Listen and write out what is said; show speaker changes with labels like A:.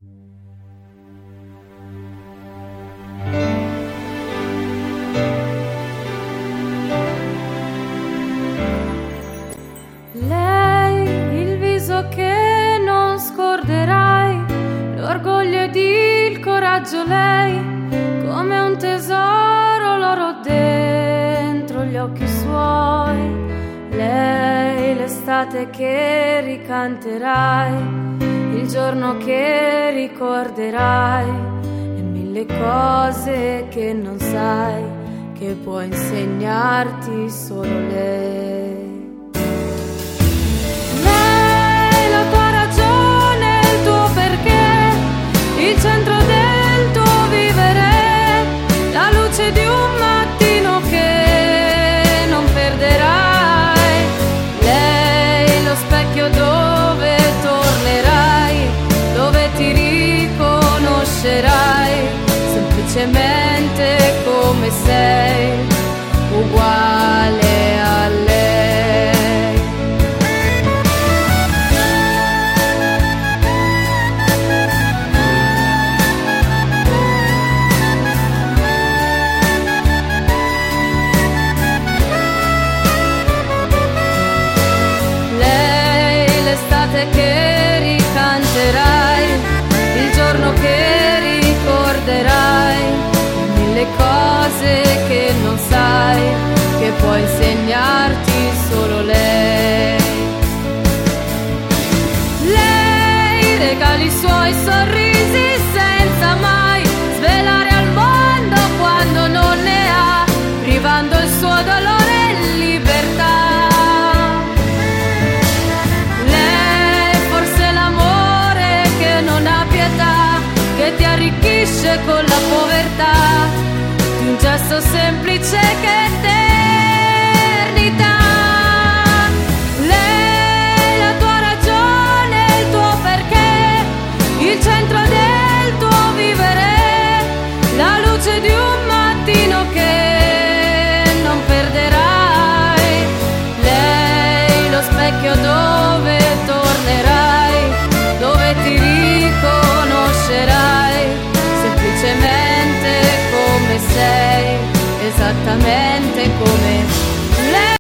A: Lei, il viso che non scorderai, l'orgoglio ed il coraggio, lei, come un tesoro, l'oro dentro gli occhi suoi. Lei, l'estate che ricanterai, il giorno che ricorderai, e mille cose che non sai, che può insegnarti solo lei. Lei, la tua ragione, il tuo perché, il centro del tuo vivere, la luce di un mattino che non perderai. Lei, lo specchio dove tornerai, dove ti riconoscerai, semplicemente come sei, uguale a lei. Lei, l'estate che ricanterai, il giorno che ricorderai, mille cose che non sai, che può insegnarti solo lei. Lei, regali i suoi sorrisi senza mai svelare al mondo quando non ne ha, privando il suo dolore in libertà. Lei, forse l'amore che non ha pietà, che ti arricchisce con la povertà, di un gesto semplice che